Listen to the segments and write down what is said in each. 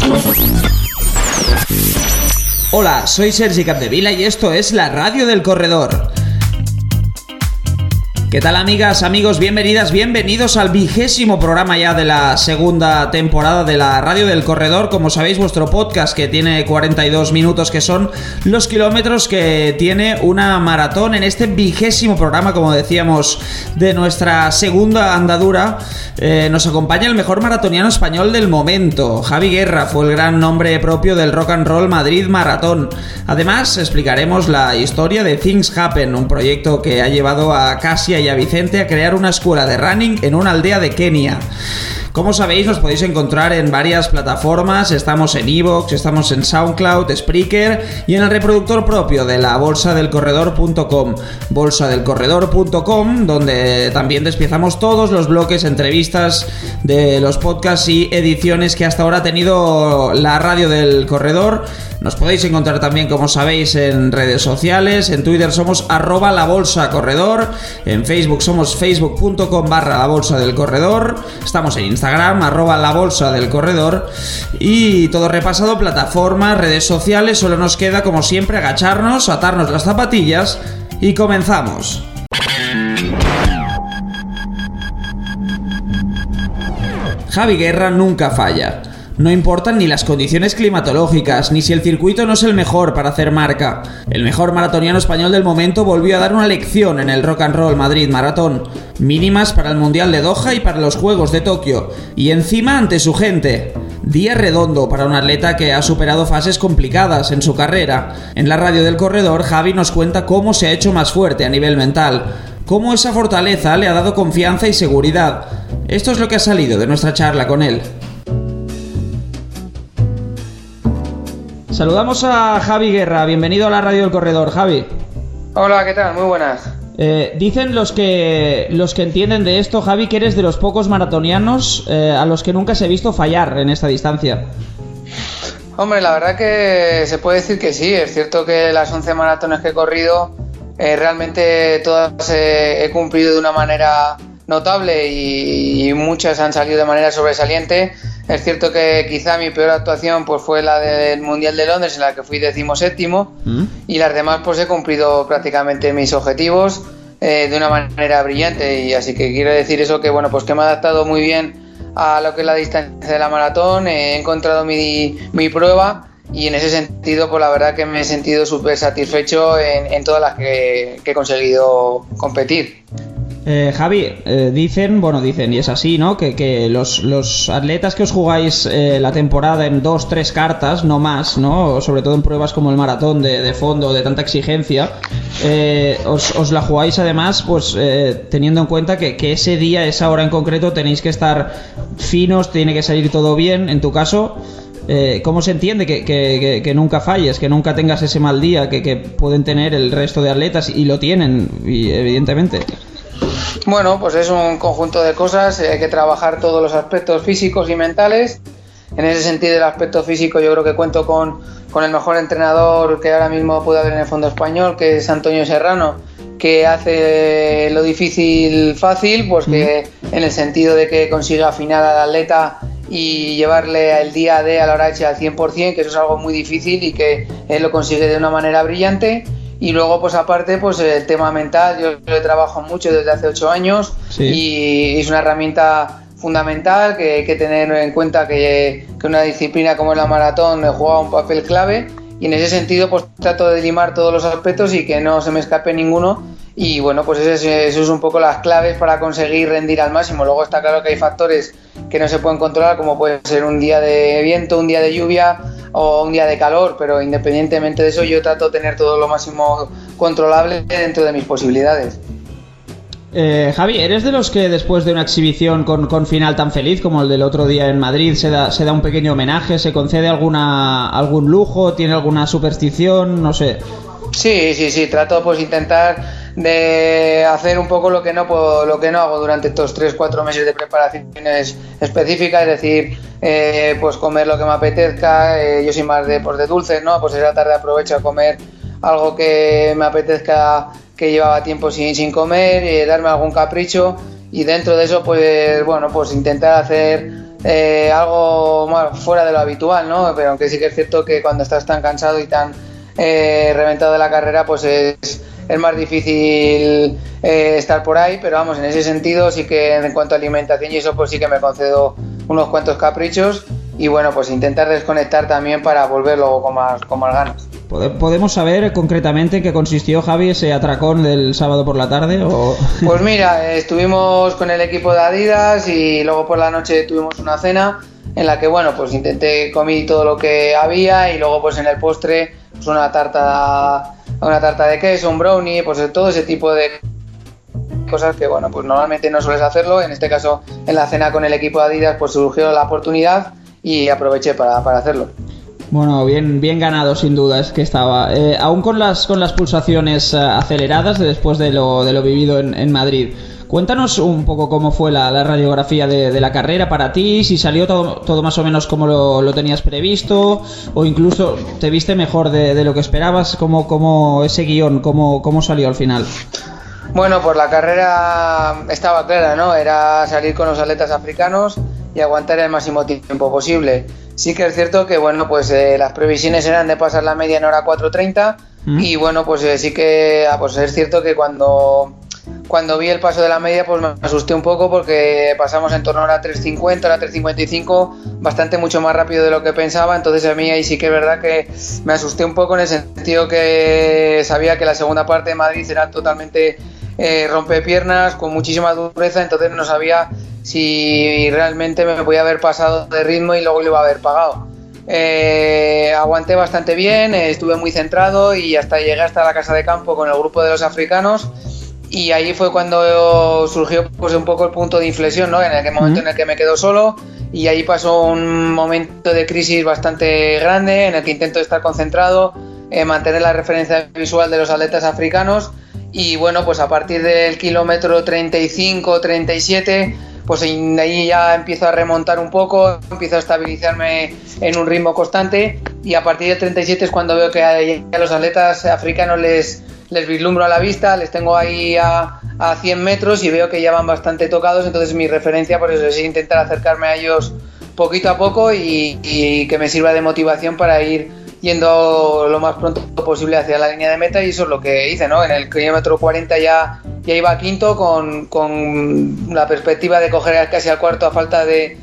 Hola, soy Sergi Capdevila y esto es la Radio del Corredor. ¿Qué tal, amigas, amigos? Bienvenidas, bienvenidos al 20º programa ya de la segunda temporada de la Radio del Corredor. Como sabéis, vuestro podcast que tiene 42 minutos, que son los kilómetros que tiene una maratón. En este 20º programa, como decíamos, de nuestra segunda andadura, nos acompaña el mejor maratoniano español del momento. Javi Guerra fue el gran nombre propio del Rock and Roll Madrid Maratón. Además, explicaremos la historia de Things Happen, un proyecto que ha llevado a Casia y a Vicente a crear una escuela de running en una aldea de Kenia. Como sabéis, nos podéis encontrar en varias plataformas. Estamos en iVoox, estamos en SoundCloud, Spreaker y en el reproductor propio de la bolsadelcorredor.com, bolsadelcorredor.com, donde también despiezamos todos los bloques, entrevistas de los podcasts y ediciones que hasta ahora ha tenido la Radio del Corredor. Nos podéis encontrar también, como sabéis, en redes sociales. En Twitter somos @labolsacorredor, en Facebook somos facebook.com/labolsadelcorredor, estamos en Instagram @labolsadelcorredor, y todo repasado, plataformas, redes sociales. Solo nos queda, como siempre, agacharnos, atarnos las zapatillas y comenzamos. Javi Guerra nunca falla. No importan ni las condiciones climatológicas, ni si el circuito no es el mejor para hacer marca. El mejor maratoniano español del momento volvió a dar una lección en el Rock and Roll Madrid Maratón. Mínimas para el Mundial de Doha y para los Juegos de Tokio. Y encima ante su gente. Día redondo para un atleta que ha superado fases complicadas en su carrera. En la Radio del Corredor, Javi nos cuenta cómo se ha hecho más fuerte a nivel mental. Cómo esa fortaleza le ha dado confianza y seguridad. Esto es lo que ha salido de nuestra charla con él. Saludamos a Javi Guerra, bienvenido a la Radio del Corredor, Javi. Hola, ¿qué tal? Muy buenas. Dicen los que entienden de esto, Javi, que eres de los pocos maratonianos a los que nunca se ha visto fallar en esta distancia. Hombre, la verdad que se puede decir que sí. Es cierto que las 11 maratones que he corrido, realmente todas he cumplido de una manera notable y muchas han salido de manera sobresaliente. Es cierto que quizá mi peor actuación pues fue la del Mundial de Londres, en la que fui 17º, y las demás pues he cumplido prácticamente mis objetivos de una manera brillante. Y así que quiero decir eso, que bueno, pues que me he adaptado muy bien a lo que es la distancia de la maratón. He encontrado mi prueba, y en ese sentido pues la verdad que me he sentido súper satisfecho en todas las que he conseguido competir. Javi, dicen, y es así, ¿no? Que los atletas que os jugáis la temporada en 2-3 cartas, no más, ¿no? Sobre todo en pruebas como el maratón de fondo, de tanta exigencia, os la jugáis además, pues teniendo en cuenta que ese día, esa hora en concreto, tenéis que estar finos, tiene que salir todo bien. En tu caso, ¿cómo se entiende que nunca falles, que nunca tengas ese mal día que pueden tener el resto de atletas, y lo tienen, y evidentemente? Bueno, pues es un conjunto de cosas. Hay que trabajar todos los aspectos físicos y mentales. En ese sentido, el aspecto físico, yo creo que cuento con el mejor entrenador que ahora mismo puede haber en el fondo español, que es Antonio Serrano, que hace lo difícil fácil, pues que en el sentido de que consiga afinar al atleta y llevarle el día D a la hora H al 100%, que eso es algo muy difícil y que él lo consigue de una manera brillante. Y luego, pues aparte, pues el tema mental, yo lo trabajo mucho desde hace 8 años, sí. Y es una herramienta fundamental que hay que tener en cuenta que una disciplina como es la maratón juega un papel clave, y en ese sentido pues trato de limar todos los aspectos y que no se me escape ninguno. Y bueno, pues eso es un poco las claves para conseguir rendir al máximo. Luego está claro que hay factores que no se pueden controlar, como puede ser un día de viento, un día de lluvia o un día de calor, pero independientemente de eso yo trato de tener todo lo máximo controlable dentro de mis posibilidades. Javi, ¿eres de los que después de una exhibición con final tan feliz como el del otro día en Madrid se da un pequeño homenaje, se concede algún lujo, tiene alguna superstición, no sé? Sí, trato pues intentar de hacer un poco lo que no hago durante estos 3-4 meses de preparaciones específicas, es decir, pues comer lo que me apetezca. Yo soy más de dulces, ¿no? Pues esa tarde aprovecho a comer algo que me apetezca, que llevaba tiempo sin comer, darme algún capricho, y dentro de eso pues bueno, pues intentar hacer algo más fuera de lo habitual, ¿no? Pero aunque sí que es cierto que cuando estás tan cansado y tan reventado de la carrera, pues es más difícil estar por ahí, pero vamos, en ese sentido sí que en cuanto a alimentación y eso, pues sí que me concedo unos cuantos caprichos y bueno, pues intentar desconectar también para volver luego con más ganas. ¿Podemos saber concretamente en qué consistió, Javi, ese atracón del sábado por la tarde? ¿O? Pues mira, estuvimos con el equipo de Adidas y luego por la noche tuvimos una cena en la que, bueno, pues comí todo lo que había y luego pues en el postre pues una tarta de queso, un brownie, pues todo ese tipo de cosas que, bueno, pues normalmente no sueles hacerlo. En este caso, en la cena con el equipo de Adidas, pues surgió la oportunidad y aproveché para hacerlo. Bueno, bien ganado sin duda, es que estaba. Aún con las pulsaciones aceleradas después de lo vivido en Madrid, cuéntanos un poco cómo fue la radiografía de la carrera para ti, si salió todo más o menos como lo tenías previsto, o incluso te viste mejor de lo que esperabas, como ese guión, cómo salió al final. Bueno, pues la carrera estaba clara, ¿no? Era salir con los atletas africanos y aguantar el máximo tiempo posible. Sí que es cierto que, bueno, pues las previsiones eran de pasar la media en hora 4:30 y, bueno, pues sí que pues es cierto que cuando vi el paso de la media, pues me asusté un poco porque pasamos en torno a hora 3:50, hora 3:55, bastante mucho más rápido de lo que pensaba. Entonces a mí ahí sí que es verdad que me asusté un poco en el sentido que sabía que la segunda parte de Madrid era totalmente rompepiernas, con muchísima dureza, entonces no sabía si realmente me podía haber pasado de ritmo y luego lo iba a haber pagado. Aguanté bastante bien, estuve muy centrado y llegué hasta la casa de campo con el grupo de los africanos y ahí fue cuando surgió pues un poco el punto de inflexión, ¿no? En el momento en el que me quedo solo y ahí pasó un momento de crisis bastante grande en el que intento estar concentrado, mantener la referencia visual de los atletas africanos y bueno, pues a partir del kilómetro 35-37 pues ahí ya empiezo a remontar un poco, empiezo a estabilizarme en un ritmo constante y a partir del 37 es cuando veo que a los atletas africanos les vislumbro a la vista, les tengo ahí a 100 metros y veo que ya van bastante tocados, entonces mi referencia por eso es intentar acercarme a ellos poquito a poco y que me sirva de motivación para ir yendo lo más pronto posible hacia la línea de meta y eso es lo que hice, ¿no? En el kilómetro 40 ya iba quinto con la perspectiva de coger casi al cuarto a falta de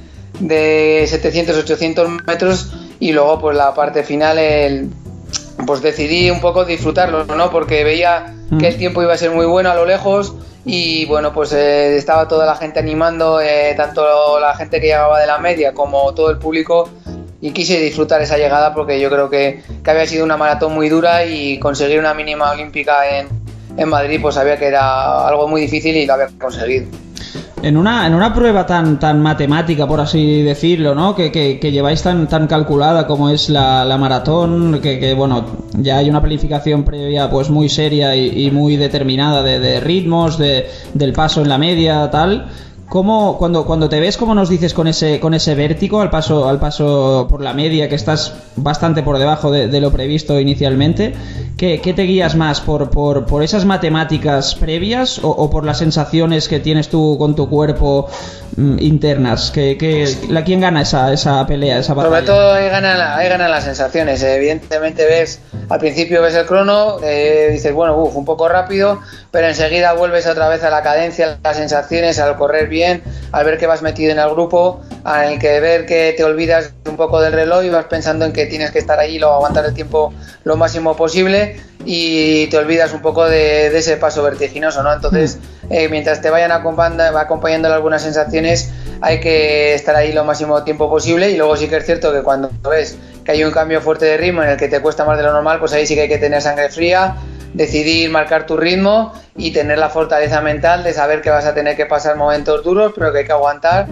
700-800 metros y luego pues la parte final pues decidí un poco disfrutarlo, ¿no? Porque veía que el tiempo iba a ser muy bueno a lo lejos y bueno, pues estaba toda la gente animando, tanto la gente que llegaba de la media como todo el público y quise disfrutar esa llegada porque yo creo que había sido una maratón muy dura y conseguir una mínima olímpica en Madrid pues sabía que era algo muy difícil y lo había conseguido. En una prueba tan matemática, por así decirlo, ¿no? Que lleváis tan calculada como es la maratón, que bueno, ya hay una planificación previa pues muy seria y muy determinada de ritmos, del paso en la media, tal. ¿Cómo, cuando te ves, cómo nos dices con ese vértigo al paso por la media, que estás bastante por debajo de lo previsto inicialmente? ¿Qué te guías más? ¿Por esas matemáticas previas o por las sensaciones que tienes tú con tu cuerpo internas? ¿Quién gana esa pelea, esa batalla? Sobre todo ahí ganan las sensaciones. Evidentemente al principio ves el crono, dices, bueno, un poco rápido, pero enseguida vuelves otra vez a la cadencia, a las sensaciones, al correr bien, al ver que vas metido en el grupo, al ver que te olvidas un poco del reloj y vas pensando en que tienes que estar ahí, aguantar el tiempo lo máximo posible y te olvidas un poco de ese paso vertiginoso, ¿no? Entonces, mientras te vayan acompañando algunas sensaciones, hay que estar ahí lo máximo tiempo posible y luego sí que es cierto que cuando ves que hay un cambio fuerte de ritmo en el que te cuesta más de lo normal, pues ahí sí que hay que tener sangre fría, decidir marcar tu ritmo y tener la fortaleza mental de saber que vas a tener que pasar momentos duros, pero que hay que aguantar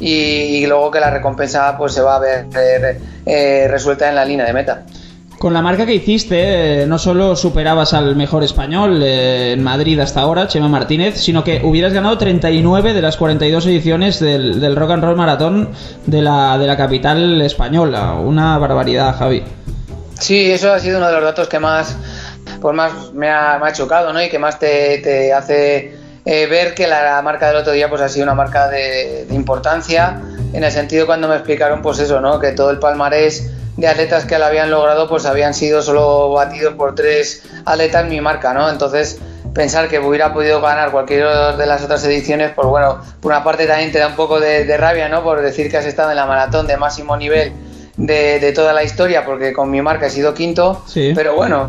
y luego que la recompensa pues se va a ver resuelta en la línea de meta. Con la marca que hiciste, no solo superabas al mejor español en Madrid hasta ahora, Chema Martínez, sino que hubieras ganado 39 de las 42 ediciones del Rock and Roll Maratón de la capital española. Una barbaridad, Javi. Sí, eso ha sido uno de los datos que más me ha chocado, ¿no? Y que más te hace ver que la marca del otro día pues ha sido una marca de importancia, en el sentido cuando me explicaron pues eso, ¿no? Que todo el palmarés de atletas que la habían logrado pues habían sido solo batidos por 3 atletas mi marca, ¿no? Entonces pensar que hubiera podido ganar cualquiera de las otras ediciones, pues bueno, por una parte también te da un poco de rabia, ¿no? Por decir que has estado en la maratón de máximo nivel de toda la historia, porque con mi marca he sido quinto, sí. Pero bueno,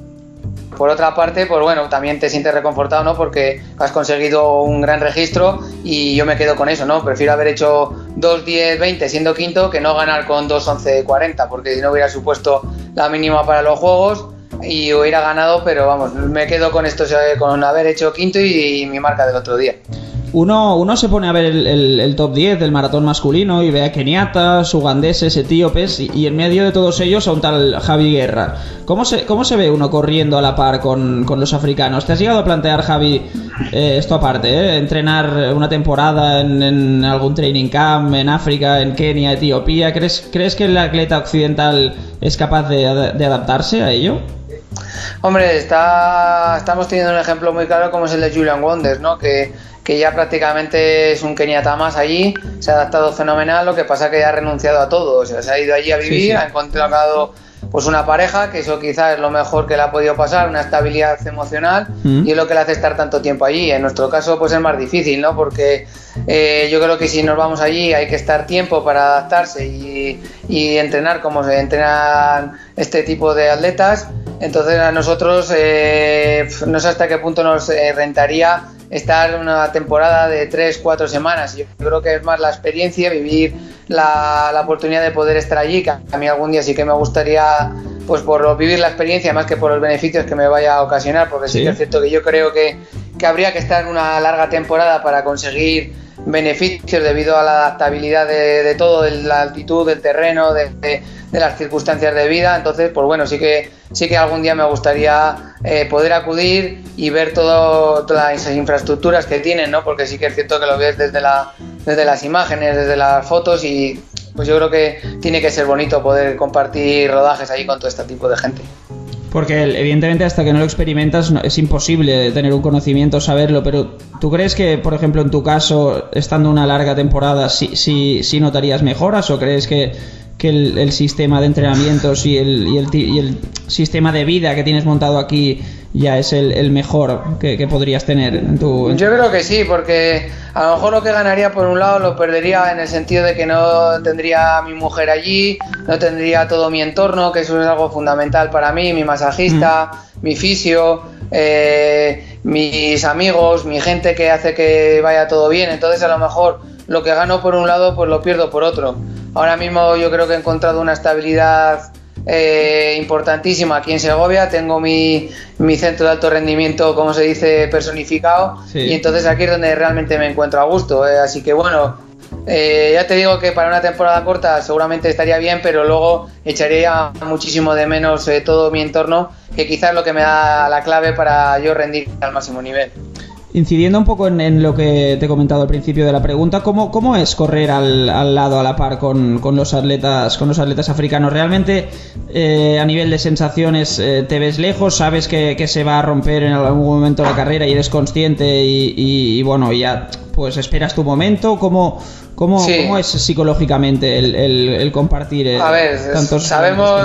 por otra parte, pues bueno, también te sientes reconfortado, ¿no? Porque has conseguido un gran registro y yo me quedo con eso, ¿no? Prefiero haber hecho 2:10:20 siendo quinto que no ganar con 2:11:40, porque no hubiera supuesto la mínima para los Juegos y hubiera ganado, pero vamos, me quedo con esto, con haber hecho quinto y mi marca del otro día. Uno se pone a ver el top 10 del maratón masculino y ve a keniatas, ugandeses, etíopes y en medio de todos ellos a un tal Javi Guerra. ¿Cómo se ve uno corriendo a la par con los africanos? ¿Te has llegado a plantear, Javi, esto aparte, entrenar una temporada en algún training camp en África, en Kenia, Etiopía? ¿Crees que el atleta occidental es capaz de adaptarse a ello? Hombre, estamos teniendo un ejemplo muy claro como es el de Julian Wonders, ¿no? Que ya prácticamente es un keniata más allí, se ha adaptado fenomenal, lo que pasa que ya ha renunciado a todo, o sea, se ha ido allí a vivir, sí. Ha encontrado pues una pareja, que eso quizás es lo mejor que le ha podido pasar, una estabilidad emocional, y es lo que le hace estar tanto tiempo allí. En nuestro caso pues es más difícil, ¿no? Porque yo creo que si nos vamos allí hay que estar tiempo para adaptarse y entrenar como se entrenan este tipo de atletas. Entonces a nosotros no sé hasta qué punto nos rentaría estar una temporada de 3-4 semanas. Yo creo que es más la experiencia, vivir la oportunidad de poder estar allí, que a mí algún día sí que me gustaría, pues por vivir la experiencia más que por los beneficios que me vaya a ocasionar, porque sí que es cierto que yo creo que habría que estar una larga temporada para conseguir beneficios debido a la adaptabilidad de todo, de la altitud, del terreno, de las circunstancias de vida. Entonces, pues bueno, sí que algún día me gustaría poder acudir y ver todas las infraestructuras que tienen, ¿no? Porque sí que es cierto que lo ves desde las imágenes, desde las fotos, y pues yo creo que tiene que ser bonito poder compartir rodajes allí con todo este tipo de gente. Porque evidentemente hasta que no lo experimentas es imposible tener un conocimiento, saberlo, pero ¿tú crees que, por ejemplo, en tu caso, estando una larga temporada, sí notarías mejoras, o crees que el sistema de entrenamientos y el sistema de vida que tienes montado aquí ya es el mejor que podrías tener en tu... Yo creo que sí, porque a lo mejor lo que ganaría por un lado lo perdería en el sentido de que no tendría a mi mujer allí, no tendría todo mi entorno, que eso es algo fundamental para mí, mi masajista, mi fisio, mis amigos, mi gente que hace que vaya todo bien. Entonces a lo mejor lo que gano por un lado pues lo pierdo por otro. Ahora mismo yo creo que he encontrado una estabilidad importantísima aquí en Segovia. Tengo mi centro de alto rendimiento, como se dice, personificado, y entonces aquí es donde realmente me encuentro a gusto, así que bueno, ya te digo que para una temporada corta seguramente estaría bien, pero luego echaría muchísimo de menos todo mi entorno, que quizás es lo que me da la clave para yo rendir al máximo nivel. Incidiendo un poco en lo que te he comentado al principio de la pregunta, ¿cómo es correr al lado, a la par con los atletas africanos? ¿Realmente a nivel de sensaciones te ves lejos? ¿Sabes que se va a romper en algún momento la carrera y eres consciente y bueno, ya pues esperas tu momento? ¿Cómo es psicológicamente el compartir tantos sabemos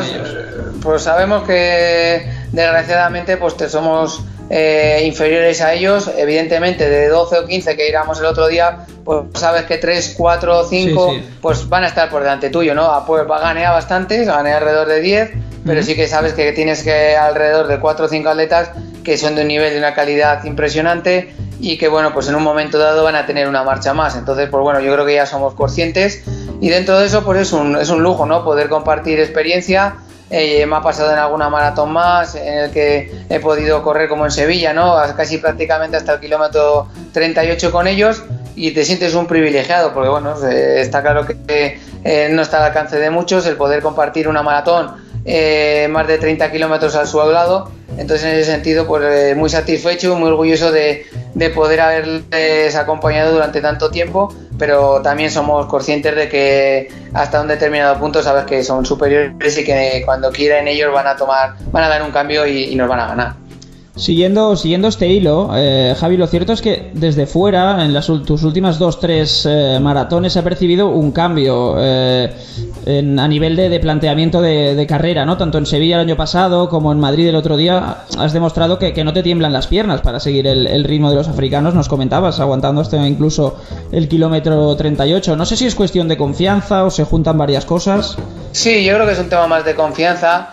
que desgraciadamente pues somos inferiores a ellos, evidentemente. De 12 o 15 que íbamos el otro día, pues sabes que 3, 4 o 5 pues van a estar por delante tuyo, ¿no? Pues gané a bastantes, gané alrededor de 10, pero sí que sabes que tienes que alrededor de 4 o 5 atletas que son de un nivel, de una calidad impresionante, y que bueno, pues en un momento dado van a tener una marcha más. Entonces pues bueno, yo creo que ya somos conscientes, y dentro de eso pues es un lujo, ¿no? Poder compartir experiencia. Me ha pasado en alguna maratón más en el que he podido correr como en Sevilla, ¿no? Casi prácticamente hasta el kilómetro 38 con ellos, y te sientes un privilegiado, porque bueno, está claro que no está al alcance de muchos el poder compartir una maratón más de 30 kilómetros a su lado. Entonces en ese sentido pues muy satisfecho, muy orgulloso de poder haberles acompañado durante tanto tiempo, pero también somos conscientes de que hasta un determinado punto sabes que son superiores y que cuando quieran ellos van a dar un cambio y nos van a ganar. Siguiendo este hilo, Javi, lo cierto es que desde fuera, en tus últimas 2-3 maratones, se ha percibido un cambio a nivel de planteamiento de carrera, ¿no? Tanto en Sevilla el año pasado como en Madrid el otro día, has demostrado que no te tiemblan las piernas para seguir el ritmo de los africanos, nos comentabas, aguantando hasta incluso el kilómetro 38. No sé si es cuestión de confianza o se juntan varias cosas. Sí, yo creo que es un tema más de confianza.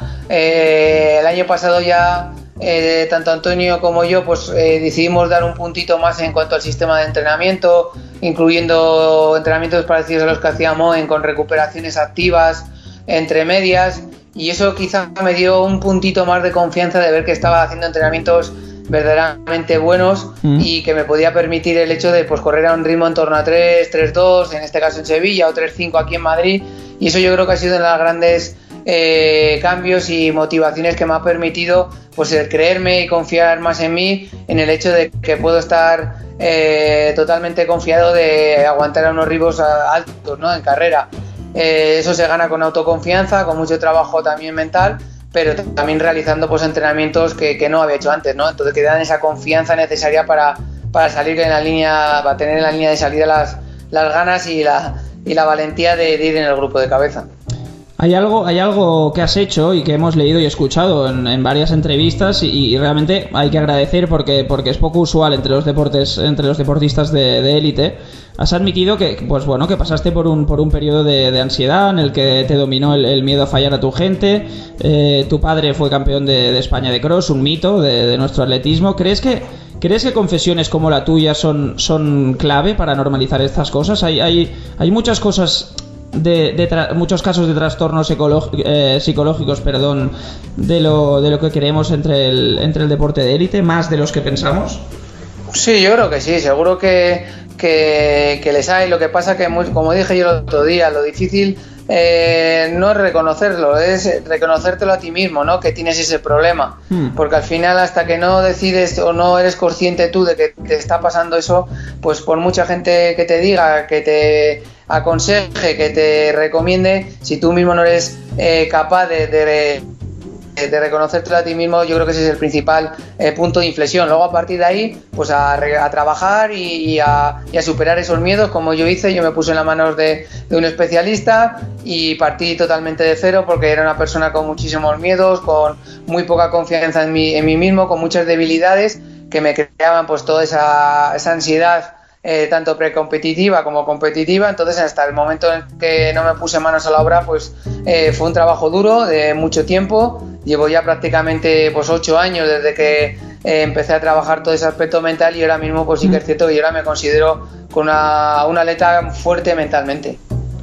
El año pasado ya... tanto Antonio como yo pues decidimos dar un puntito más en cuanto al sistema de entrenamiento, incluyendo entrenamientos parecidos a los que hacía Moen, con recuperaciones activas entre medias, y eso quizá me dio un puntito más de confianza de ver que estaba haciendo entrenamientos verdaderamente buenos y que me podía permitir el hecho de pues correr a un ritmo en torno a 3-3-2, en este caso en Sevilla, o 3-5 aquí en Madrid, y eso yo creo que ha sido una de las grandes cambios y motivaciones que me ha permitido pues el creerme y confiar más en mí, en el hecho de que puedo estar totalmente confiado de aguantar a unos ritmos altos, ¿no? En carrera. Eso se gana con autoconfianza, con mucho trabajo también mental, pero también realizando pues entrenamientos que no había hecho antes, ¿no? Entonces que dan esa confianza necesaria para salir en la línea, para tener en la línea de salida las ganas y la valentía de ir en el grupo de cabeza. Hay algo que has hecho y que hemos leído y escuchado en varias entrevistas y realmente hay que agradecer porque es poco usual entre los deportistas de élite. Has admitido que pasaste por un periodo de ansiedad en el que te dominó el miedo a fallar a tu gente. Tu padre fue campeón de España de cross, un mito de nuestro atletismo. ¿Crees que confesiones como la tuya son clave para normalizar estas cosas? Hay muchas cosas muchos casos de trastornos psicológicos, de lo que creemos entre el deporte de élite, más de los que pensamos. Sí, yo creo que sí, seguro que les hay. Lo que pasa que, como dije yo el otro día, lo difícil no es reconocerlo, es reconocértelo a ti mismo, ¿no? Que tienes ese problema, porque al final, hasta que no decides o no eres consciente tú de que te está pasando eso, pues por mucha gente que te diga, que te aconseje, que te recomiende, si tú mismo no eres capaz de reconocértelo a ti mismo, yo creo que ese es el principal punto de inflexión. Luego, a partir de ahí, pues a trabajar y a superar esos miedos, como yo hice. Yo me puse en las manos de un especialista y partí totalmente de cero, porque era una persona con muchísimos miedos, con muy poca confianza en mí mismo, con muchas debilidades que me creaban pues toda esa ansiedad, tanto precompetitiva como competitiva. Entonces, hasta el momento en que no me puse manos a la obra, pues fue un trabajo duro de mucho tiempo. Llevo ya prácticamente pues 8 años desde que empecé a trabajar todo ese aspecto mental, y ahora mismo pues sí que es cierto que yo ahora me considero con un atleta fuerte mentalmente.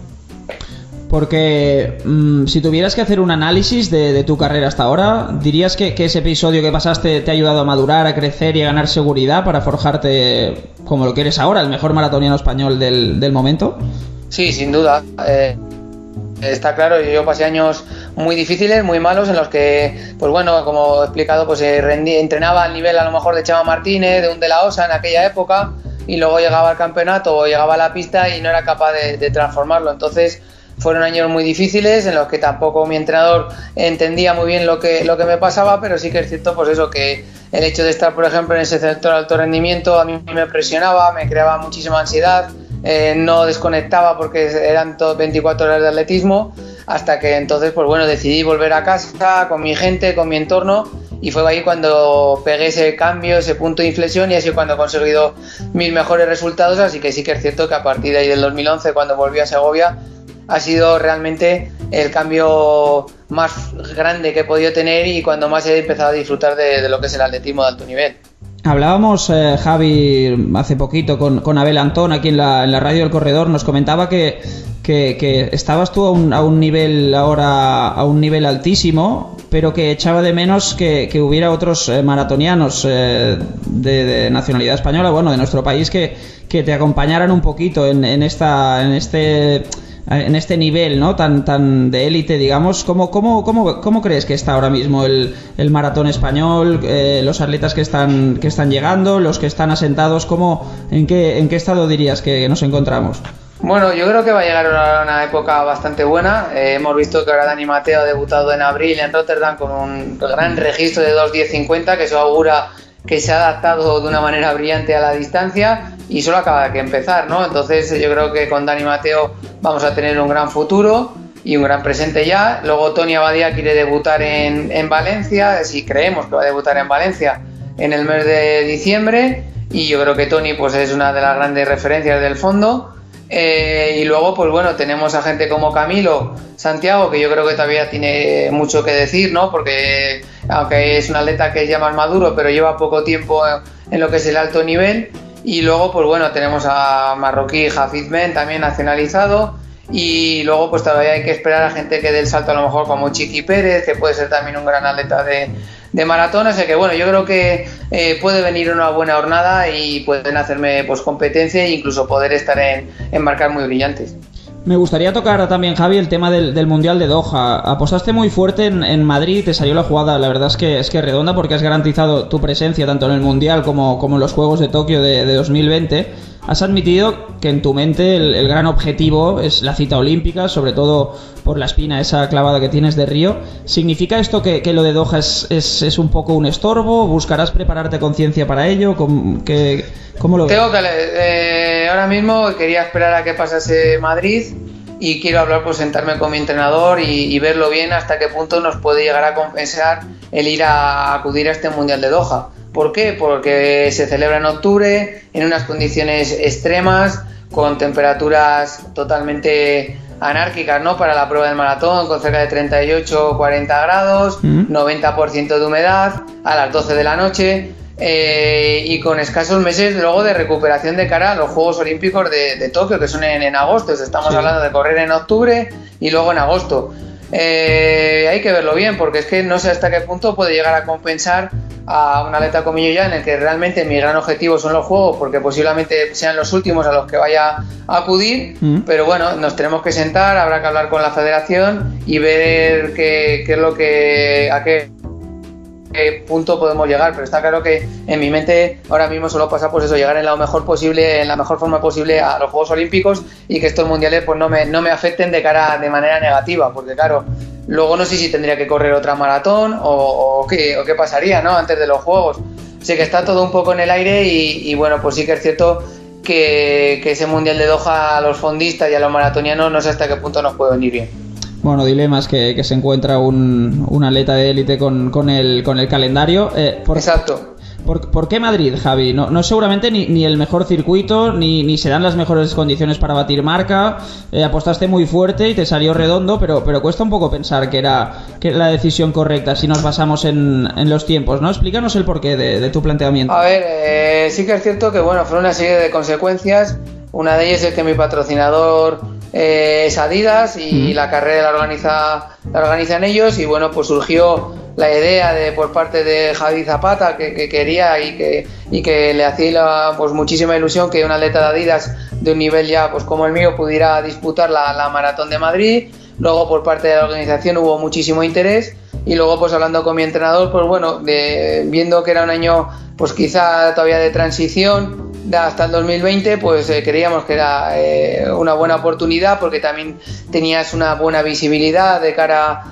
Porque si tuvieras que hacer un análisis de tu carrera hasta ahora, ¿dirías que ese episodio que pasaste te ha ayudado a madurar, a crecer y a ganar seguridad para forjarte como lo que eres ahora, el mejor maratoniano español del momento? Sí, sin duda. Está claro, yo pasé años muy difíciles, muy malos, en los que, pues bueno, como he explicado, pues entrenaba al nivel a lo mejor de Chema Martínez, de un De La Osa en aquella época, y luego llegaba al campeonato o llegaba a la pista y no era capaz de transformarlo. Entonces fueron años muy difíciles, en los que tampoco mi entrenador entendía muy bien lo que me pasaba, pero sí que es cierto pues eso, que el hecho de estar, por ejemplo, en ese sector de alto rendimiento a mí me presionaba, me creaba muchísima ansiedad. No desconectaba porque eran 24 horas de atletismo, hasta que entonces pues bueno, decidí volver a casa con mi gente, con mi entorno, y fue ahí cuando pegué ese cambio, ese punto de inflexión, y así cuando he conseguido mis mejores resultados. Así que sí que es cierto que a partir de ahí del 2011, cuando volví a Segovia, ha sido realmente el cambio más grande que he podido tener y cuando más he empezado a disfrutar de lo que es el atletismo de alto nivel. Hablábamos, Javi, hace poquito con Abel Antón aquí en la radio del Corredor. Nos comentaba que estabas tú a un nivel ahora, a un nivel altísimo, pero que echaba de menos que hubiera otros maratonianos de nacionalidad española, bueno, de nuestro país, que te acompañaran un poquito en este nivel, ¿no? tan de élite, digamos. ¿Cómo crees que está ahora mismo el maratón español, los atletas que están llegando, los que están asentados? ¿En qué estado dirías que nos encontramos? Bueno, yo creo que va a llegar una época bastante buena. Hemos visto que ahora Dani Mateo ha debutado en abril en Rotterdam con un gran registro de 2:10:50, que eso augura que se ha adaptado de una manera brillante a la distancia y solo acaba de empezar, ¿no? Entonces yo creo que con Dani Mateo vamos a tener un gran futuro y un gran presente ya. Luego Tony Abadía quiere debutar en Valencia, si creemos que va a debutar en Valencia en el mes de diciembre, y yo creo que Tony pues es una de las grandes referencias del fondo. Y luego pues bueno, tenemos a gente como Camilo Santiago, que yo creo que todavía tiene mucho que decir, ¿no? Porque aunque es un atleta que es ya más maduro, pero lleva poco tiempo en lo que es el alto nivel. Y luego pues bueno, tenemos a marroquí Hafid Ben, también nacionalizado. Y luego pues todavía hay que esperar a gente que dé el salto, a lo mejor como Chiqui Pérez, que puede ser también un gran atleta de maratón. Así que bueno, yo creo que puede venir una buena jornada y pueden hacerme pues competencia e incluso poder estar en marcas muy brillantes. Me gustaría tocar también, Javi, el tema del Mundial de Doha. Apostaste muy fuerte en Madrid, te salió la jugada, la verdad es que redonda, porque has garantizado tu presencia tanto en el Mundial como en los Juegos de Tokio de 2020. Has admitido que en tu mente el gran objetivo es la cita olímpica, sobre todo por la espina esa clavada que tienes de Río. ¿Significa esto que lo de Doha es un poco un estorbo? ¿Buscarás prepararte con ciencia para ello? ¿Cómo lo ves? Ahora mismo quería esperar a que pasase Madrid y quiero hablar, pues sentarme con mi entrenador y verlo bien hasta qué punto nos puede llegar a compensar el ir a acudir a este Mundial de Doha. ¿Por qué? Porque se celebra en octubre, en unas condiciones extremas, con temperaturas totalmente anárquicas, ¿no? Para la prueba del maratón, con cerca de 38 o 40 grados, 90% de humedad, a las 12 de la noche, y con escasos meses luego de recuperación de cara a los Juegos Olímpicos de Tokio, que son en agosto. Estamos hablando de correr en octubre y luego en agosto. Hay que verlo bien, porque es que no sé hasta qué punto puede llegar a compensar a un atleta como yo ya, en el que realmente mi gran objetivo son los Juegos, porque posiblemente sean los últimos a los que vaya a acudir, pero bueno, nos tenemos que sentar, habrá que hablar con la federación y ver qué es lo que, a qué punto podemos llegar, pero está claro que en mi mente ahora mismo solo pasa pues eso, llegar en la mejor forma posible a los Juegos Olímpicos y que estos mundiales pues no me afecten de manera negativa, porque claro, luego no sé si tendría que correr otra maratón o qué pasaría, ¿no? Antes de los Juegos. Sé que está todo un poco en el aire y bueno, pues sí que es cierto que ese Mundial de Doha a los fondistas y a los maratonianos no sé hasta qué punto nos puede venir bien. Bueno, dilemas que se encuentra un atleta de élite con el calendario. Exacto. ¿Por qué Madrid, Javi? No seguramente ni el mejor circuito, ni se dan las mejores condiciones para batir marca. Apostaste muy fuerte y te salió redondo, pero cuesta un poco pensar que era la decisión correcta si nos basamos en los tiempos, ¿no? Explícanos el porqué de tu planteamiento. A ver, sí que es cierto que bueno, fue una serie de consecuencias. Una de ellas es que mi patrocinador es Adidas y la carrera la organizan ellos, y bueno, pues surgió la idea por parte de Javi Zapata que quería y que le hacía pues muchísima ilusión que un atleta de Adidas de un nivel ya pues como el mío pudiera disputar la Maratón de Madrid. Luego por parte de la organización hubo muchísimo interés y luego pues hablando con mi entrenador, pues bueno, viendo que era un año pues quizá todavía de transición hasta el 2020, pues creíamos que era una buena oportunidad, porque también tenías una buena visibilidad de cara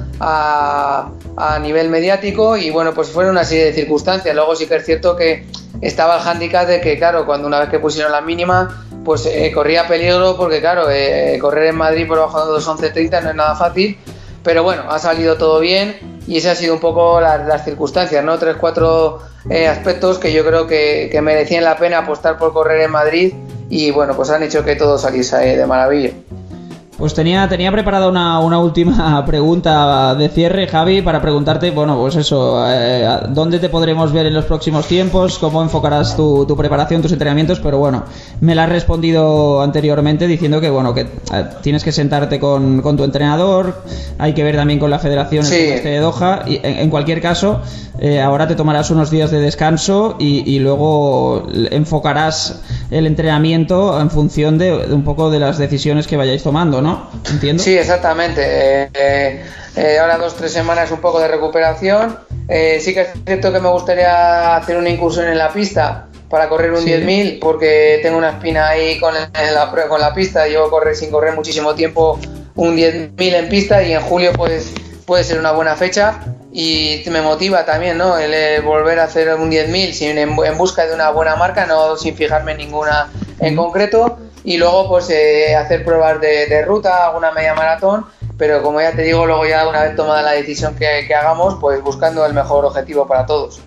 a nivel mediático, y bueno, pues fueron una serie de circunstancias. Luego sí que es cierto que estaba el hándicap de que claro, cuando una vez que pusieron la mínima, pues corría peligro, porque claro, correr en Madrid por debajo de 2:11:30 no es nada fácil, pero bueno, ha salido todo bien y ese ha sido un poco las circunstancias, ¿no? 3-4 aspectos que yo creo que merecían la pena apostar por correr en Madrid, y bueno, pues han hecho que todo saliese de maravilla. Pues tenía preparada una última pregunta de cierre, Javi, para preguntarte, bueno, pues eso, ¿dónde te podremos ver en los próximos tiempos? ¿Cómo enfocarás tu preparación, tus entrenamientos? Pero bueno, me la has respondido anteriormente diciendo que, bueno, que tienes que sentarte con tu entrenador, hay que ver también con la federación el tema de Doha, y en cualquier caso, ahora te tomarás unos días de descanso y luego enfocarás el entrenamiento en función de un poco de las decisiones que vayáis tomando, ¿no? ¿Entiendo? Sí, exactamente. Ahora 2-3 semanas un poco de recuperación. Sí que es cierto que me gustaría hacer una incursión en la pista, para correr un 10.000 porque tengo una espina ahí con la pista. Llevo sin correr muchísimo tiempo un 10.000 en pista y en julio pues puede ser una buena fecha y me motiva también, ¿no? El volver a hacer un 10.000 en busca de una buena marca, no sin fijarme en ninguna en concreto, y luego pues hacer pruebas de ruta, alguna media maratón, pero como ya te digo, luego ya una vez tomada la decisión que hagamos, pues buscando el mejor objetivo para todos.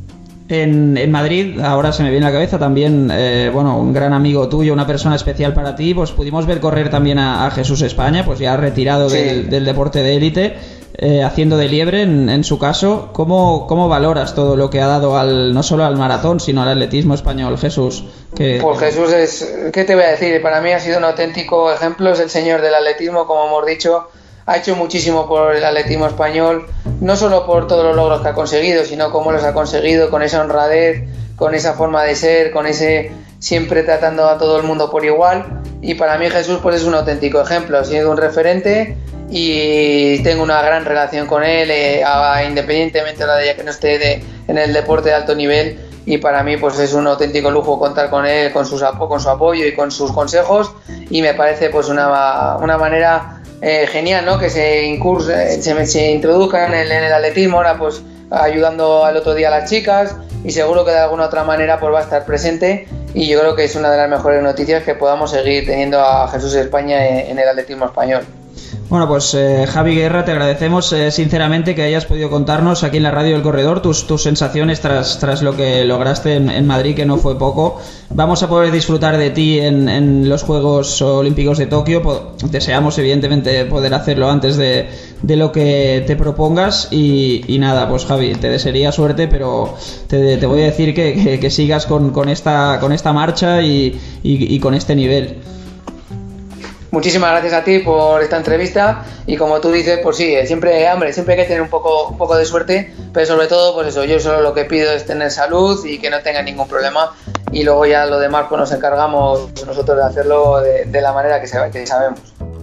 En Madrid, ahora se me viene a la cabeza también, un gran amigo tuyo, una persona especial para ti, pues pudimos ver correr también a Jesús España, pues ya retirado del deporte de élite, haciendo de liebre en su caso. ¿Cómo valoras todo lo que ha dado no solo al maratón, sino al atletismo español, Jesús? Pues Jesús ¿qué te voy a decir? Para mí ha sido un auténtico ejemplo, es el señor del atletismo, como hemos dicho. Ha hecho muchísimo por el atletismo español, no solo por todos los logros que ha conseguido, sino cómo los ha conseguido, con esa honradez, con esa forma de ser, con ese siempre tratando a todo el mundo por igual. Y para mí Jesús pues es un auténtico ejemplo, ha sido un referente y tengo una gran relación con él, independientemente de ya que no esté en el deporte de alto nivel. Y para mí pues es un auténtico lujo contar con él, con su apoyo y con sus consejos, y me parece pues una manera genial, ¿no? Que se introduzcan en el atletismo, ahora pues ayudando al otro día a las chicas, y seguro que de alguna otra manera pues va a estar presente, y yo creo que es una de las mejores noticias que podamos seguir teniendo a Jesús España en el atletismo español. Bueno, pues Javi Guerra, te agradecemos sinceramente que hayas podido contarnos aquí en la Radio del Corredor tus sensaciones tras lo que lograste en Madrid, que no fue poco. Vamos a poder disfrutar de ti en los Juegos Olímpicos de Tokio. Deseamos evidentemente poder hacerlo antes de lo que te propongas, y nada, pues Javi, te desearía suerte, pero te voy a decir que sigas con esta marcha y con este nivel. Muchísimas gracias a ti por esta entrevista, y como tú dices, pues sí, siempre hay que tener un poco de suerte, pero sobre todo pues eso, yo solo lo que pido es tener salud y que no tenga ningún problema, y luego ya lo demás pues nos encargamos nosotros de hacerlo de la manera que sabemos.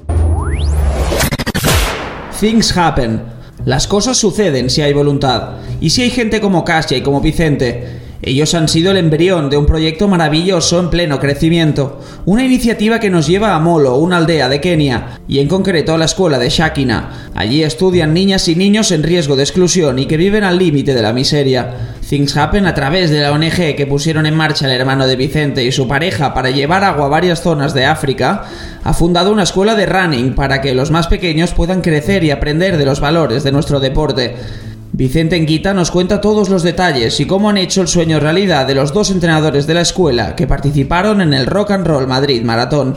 Things happen. Las cosas suceden si hay voluntad, y si hay gente como Kasia y como Vicente. Ellos han sido el embrión de un proyecto maravilloso en pleno crecimiento, una iniciativa que nos lleva a Molo, una aldea de Kenia, y en concreto a la escuela de Shakina. Allí estudian niñas y niños en riesgo de exclusión y que viven al límite de la miseria. Things Happen, a través de la ONG que pusieron en marcha el hermano de Vicente y su pareja para llevar agua a varias zonas de África, ha fundado una escuela de running para que los más pequeños puedan crecer y aprender de los valores de nuestro deporte. Vicente Enguita nos cuenta todos los detalles y cómo han hecho el sueño realidad de los dos entrenadores de la escuela que participaron en el Rock and Roll Madrid Maratón.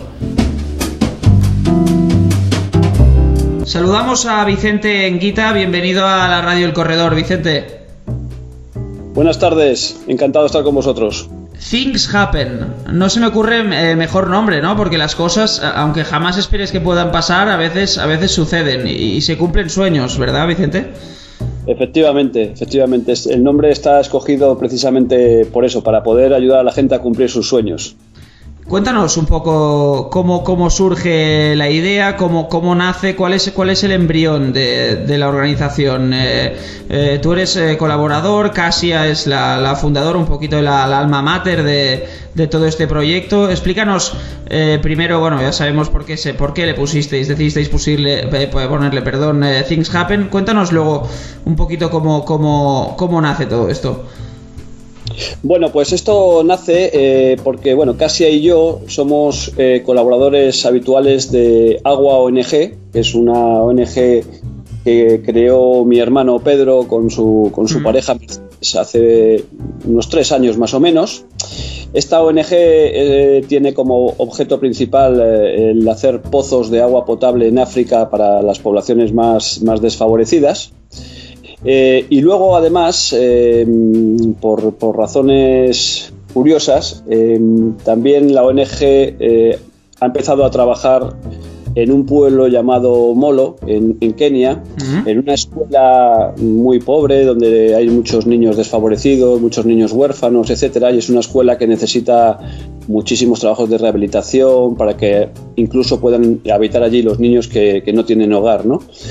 Saludamos a Vicente Enguita, bienvenido a la Radio El Corredor, Vicente. Buenas tardes, encantado de estar con vosotros. Things Happen, no se me ocurre mejor nombre, ¿no? Porque las cosas, aunque jamás esperes que puedan pasar, a veces suceden y se cumplen sueños, ¿verdad, Vicente? Efectivamente, el nombre está escogido precisamente por eso, para poder ayudar a la gente a cumplir sus sueños. Cuéntanos un poco cómo surge la idea, cómo nace, cuál es el embrión de la organización. Tú eres colaborador, Kasia es la fundadora, un poquito la alma mater de todo este proyecto. Explícanos primero, bueno, ya sabemos por qué le decidisteis ponerle Things Happen. Cuéntanos luego un poquito cómo nace todo esto. Bueno, pues esto nace porque, Kasia y yo somos colaboradores habituales de Agua ONG, que es una ONG que creó mi hermano Pedro con su pareja hace unos 3 años más o menos. Esta ONG tiene como objeto principal el hacer pozos de agua potable en África para las poblaciones más desfavorecidas. Y luego, además, por razones curiosas, también la ONG ha empezado a trabajar en un pueblo llamado Molo, en Kenia, en una escuela muy pobre donde hay muchos niños desfavorecidos, muchos niños huérfanos, etcétera, y es una escuela que necesita muchísimos trabajos de rehabilitación para que incluso puedan habitar allí los niños que no tienen hogar, ¿no?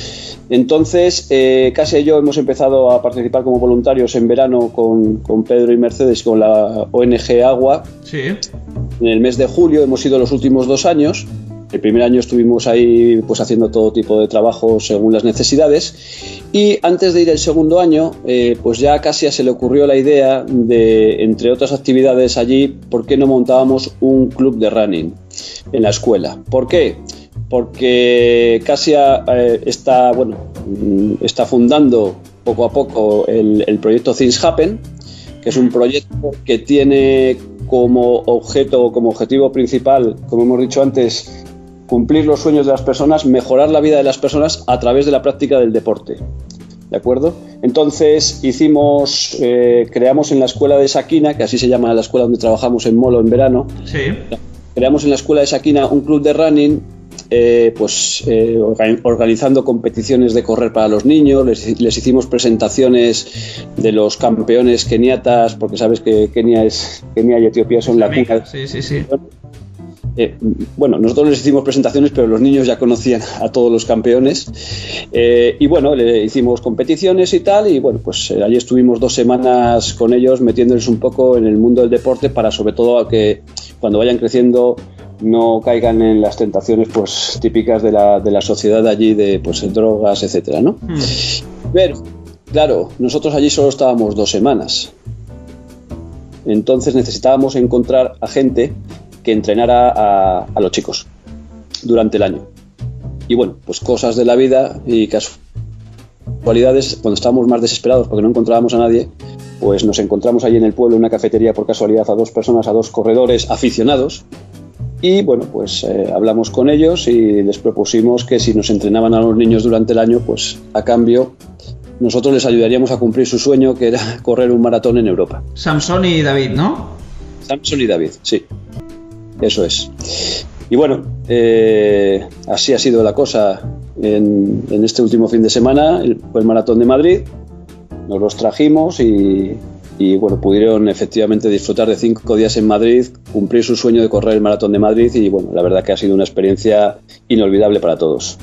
Entonces, Casia y yo hemos empezado a participar como voluntarios en verano con Pedro y Mercedes, con la ONG Agua. Sí. En el mes de julio hemos ido los últimos 2 años. El primer año estuvimos ahí pues haciendo todo tipo de trabajo según las necesidades, y antes de ir el segundo año pues ya a Casia se le ocurrió la idea de, entre otras actividades allí, ¿por qué no montábamos un club de running en la escuela? ¿Por qué? Porque Casia está fundando poco a poco el proyecto Things Happen, que es un proyecto que tiene como objeto, como objetivo principal, como hemos dicho antes, cumplir los sueños de las personas, mejorar la vida de las personas a través de la práctica del deporte. ¿De acuerdo? Entonces creamos en la escuela de Sakina, que así se llama la escuela donde trabajamos en Molo en verano. Sí. Creamos en la escuela de Sakina un club de running, organizando competiciones de correr para los niños. Les hicimos presentaciones de los campeones keniatas, porque sabes que Kenia y Etiopía son la cuna. Sí. Bueno, nosotros les hicimos presentaciones, pero los niños ya conocían a todos los campeones, y bueno, le hicimos competiciones y tal, y bueno, pues allí estuvimos 2 semanas con ellos metiéndoles un poco en el mundo del deporte, para sobre todo a que cuando vayan creciendo no caigan en las tentaciones pues típicas de la sociedad allí, de pues drogas, etcétera, ¿no? Pero claro, nosotros allí solo estábamos 2 semanas, entonces necesitábamos encontrar a gente que entrenara a los chicos durante el año. Y bueno, pues cosas de la vida y casualidades, cuando estábamos más desesperados porque no encontrábamos a nadie, pues nos encontramos allí en el pueblo, en una cafetería, por casualidad, a 2 personas, a 2 corredores aficionados, y bueno, pues hablamos con ellos y les propusimos que si nos entrenaban a los niños durante el año, pues a cambio nosotros les ayudaríamos a cumplir su sueño, que era correr un maratón en Europa. Samson y David, ¿no? Samson y David, sí. Eso es. Y bueno, así ha sido la cosa en este último fin de semana. Fue el Maratón de Madrid, nos los trajimos y bueno, pudieron efectivamente disfrutar de 5 días en Madrid, cumplir su sueño de correr el Maratón de Madrid, y bueno, la verdad que ha sido una experiencia inolvidable para todos.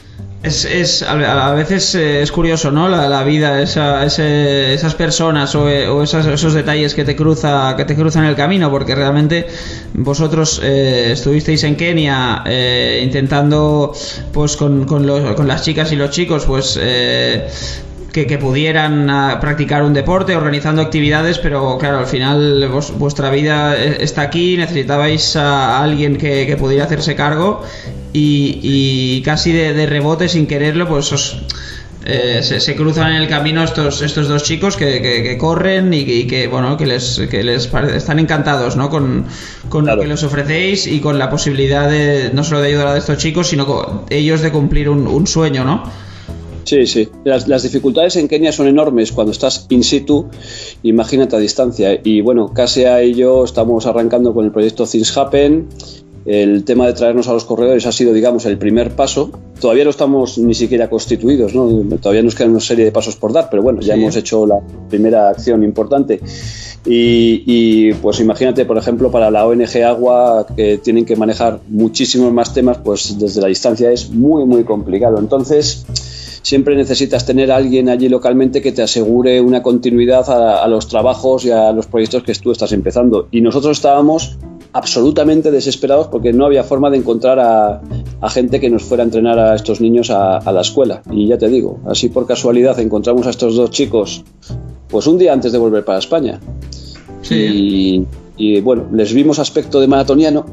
A veces es curioso, ¿no? La vida, esas personas o esos detalles que te cruzan en el camino, porque realmente vosotros estuvisteis en Kenia intentando, pues con las chicas y los chicos, pues que pudieran practicar un deporte, organizando actividades, pero claro, al final vuestra vida está aquí, necesitabais a alguien que pudiera hacerse cargo, y casi de rebote, sin quererlo, pues se cruzan en el camino estos 2 chicos que corren y que bueno, que les están encantados, ¿no? con claro, lo que les ofrecéis, y con la posibilidad de no solo de ayudar a estos chicos, sino ellos de cumplir un sueño, ¿no? Sí. Las dificultades en Kenia son enormes cuando estás in situ, imagínate a distancia. Y bueno, Casia y yo estamos arrancando con el proyecto Things Happen. El tema de traernos a los corredores ha sido, digamos, el primer paso. Todavía no estamos ni siquiera constituidos, ¿no? Todavía nos quedan una serie de pasos por dar, pero bueno, ya hemos hecho la primera acción importante. Y pues imagínate, por ejemplo, para la ONG Agua, que tienen que manejar muchísimos más temas, pues desde la distancia es muy, muy complicado. Entonces, siempre necesitas tener a alguien allí localmente que te asegure una continuidad a los trabajos y a los proyectos que tú estás empezando. Y nosotros estábamos absolutamente desesperados porque no había forma de encontrar a gente que nos fuera a entrenar a estos niños a la escuela. Y ya te digo, así por casualidad encontramos a estos 2 chicos pues un día antes de volver para España. Sí. Y bueno, les vimos aspecto de maratoniano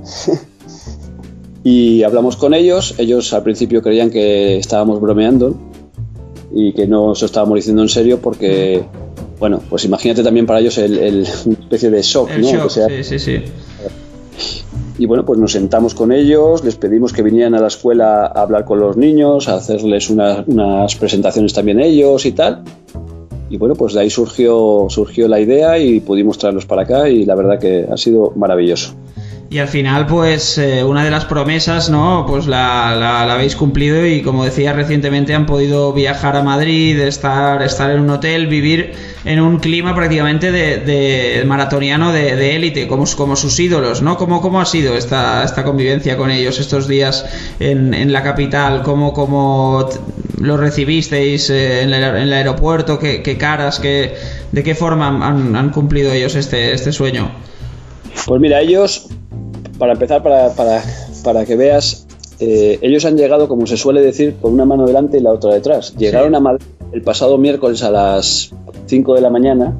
y hablamos con ellos. Ellos al principio creían que estábamos bromeando y que no se estábamos diciendo en serio, porque bueno, pues imagínate también para ellos una especie de shock, el ¿no? shock, que sea... Sí. Y bueno, pues nos sentamos con ellos, les pedimos que vinieran a la escuela a hablar con los niños, a hacerles unas presentaciones también ellos y tal. Y bueno, pues de ahí surgió la idea y pudimos traerlos para acá, y la verdad que ha sido maravilloso. Y al final, pues, una de las promesas, ¿no? Pues la habéis cumplido y, como decía recientemente, han podido viajar a Madrid, estar en un hotel, vivir en un clima prácticamente de maratoniano de élite, como sus ídolos, ¿no? ¿Cómo ha sido esta convivencia con ellos estos días en la capital? ¿Cómo lo recibisteis en el aeropuerto? ¿Qué caras? ¿De qué forma han cumplido ellos este sueño? Pues mira, ellos... Para empezar, para que veas, ellos han llegado, como se suele decir, con una mano delante y la otra detrás. Llegaron a Madrid el pasado miércoles a las 5 de la mañana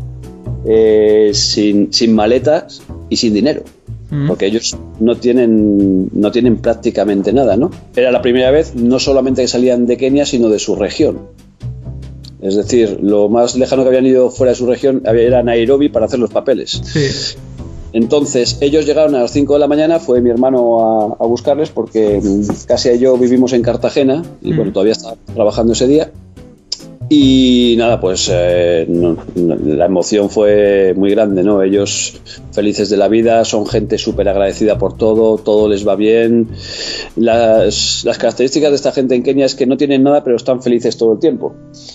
sin maletas y sin dinero, porque ellos no tienen prácticamente nada, ¿no? Era la primera vez no solamente que salían de Kenia, sino de su región. Es decir, lo más lejano que habían ido fuera de su región era Nairobi para hacer los papeles. Sí. Entonces ellos llegaron a las 5 de la mañana, fue mi hermano a buscarles porque Casia y yo vivimos en Cartagena y bueno, todavía estaba trabajando ese día y nada, pues la emoción fue muy grande, ¿no? Ellos felices de la vida, son gente súper agradecida por todo les va bien. Las características de esta gente en Kenia es que no tienen nada pero están felices todo el tiempo.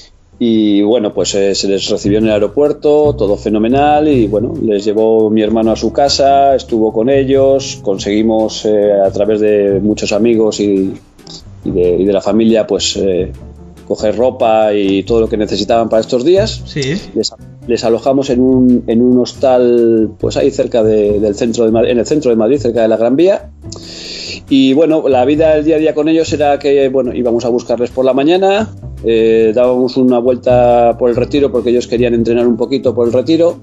Y bueno, pues se les recibió en el aeropuerto, todo fenomenal y bueno, les llevó mi hermano a su casa, estuvo con ellos, conseguimos a través de muchos amigos y de la familia pues coger ropa y todo lo que necesitaban para estos días. Sí. Les alojamos en un hostal pues ahí cerca del centro de Madrid, en el centro de Madrid, cerca de la Gran Vía. Y bueno, la vida del día a día con ellos era que bueno, íbamos a buscarles por la mañana, dábamos una vuelta por el Retiro porque ellos querían entrenar un poquito por el Retiro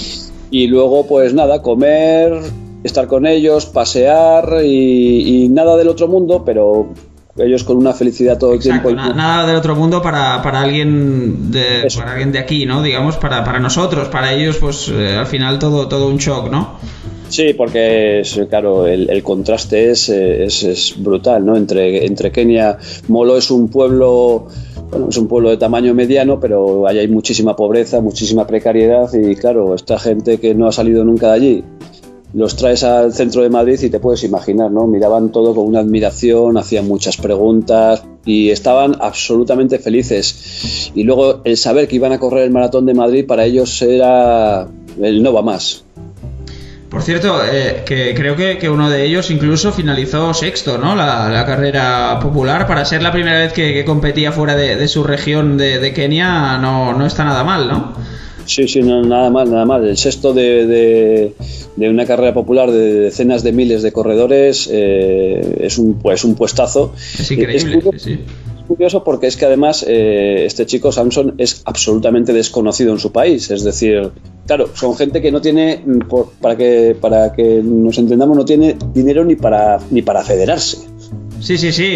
y luego pues nada, comer, estar con ellos, pasear y nada del otro mundo, pero ellos con una felicidad todo el tiempo. Nada del otro mundo para alguien para alguien de aquí, ¿no? Digamos, para nosotros, para ellos pues al final todo un shock, ¿no? Sí, porque claro, el contraste es brutal, ¿no? Entre Kenia, Molo es un pueblo, bueno, es un pueblo de tamaño mediano, pero allá hay muchísima pobreza, muchísima precariedad y claro, esta gente que no ha salido nunca de allí, los traes al centro de Madrid y te puedes imaginar, ¿no? Miraban todo con una admiración, hacían muchas preguntas y estaban absolutamente felices. Y luego el saber que iban a correr el Maratón de Madrid para ellos era el no va más. Por cierto, que creo que uno de ellos incluso finalizó sexto, ¿no? La carrera popular. Para ser la primera vez que competía fuera de su región de Kenia, no está nada mal, ¿no? Sí, no, nada mal. El sexto de una carrera popular de decenas de miles de corredores es un puestazo. Es increíble, sí. Curioso porque es que además este chico Samson es absolutamente desconocido en su país, es decir, claro, son gente que no tiene, para que nos entendamos, no tiene dinero ni para federarse. Sí,